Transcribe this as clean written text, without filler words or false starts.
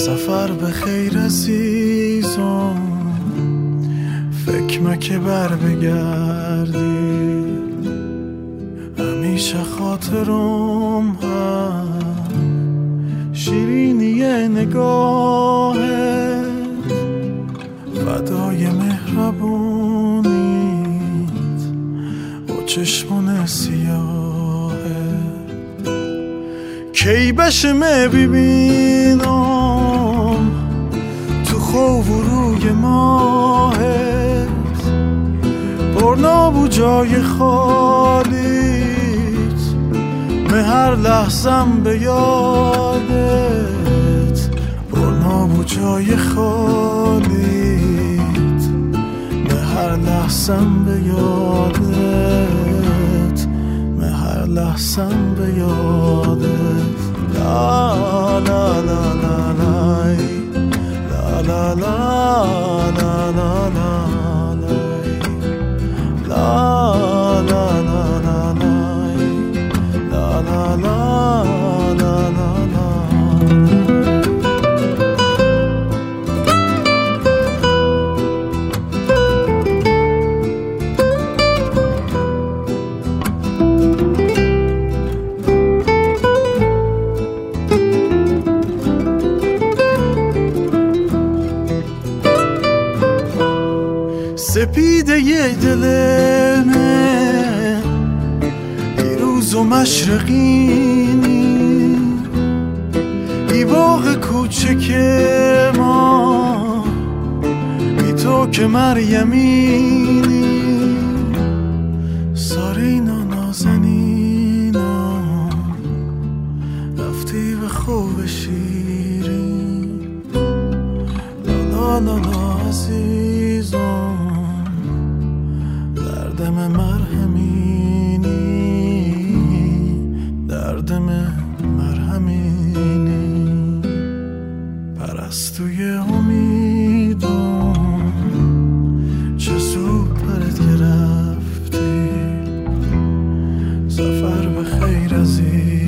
سفر به خیر عزیزم، فکر مکه بر بگردی، همیشه خاطرم هم شیرینی نگاهت، فدای مهربونیت و چشمون سیاهت. کی بشه ببینم تو خواب و روی ماهت، پرنابو جای خالیت، به هر لحظم به یادت، پرنابو جای خالیت، به هر لحظم به یادت، به هر لحظم به یادت. لا لا لا لا لا لا لا لا لا سپیده یه دل من دیروز و مشرقینی، ای باغ کوچک ما، ای تو که مریمینی، سارینا نازنینا رفتی به خوب شیرین. لا لا لا عزیزم دردم مرهمینی، دردم مرهمینی، پرستوی امیدم چه زود پرت گرفتی، سفر به خیر عزیز.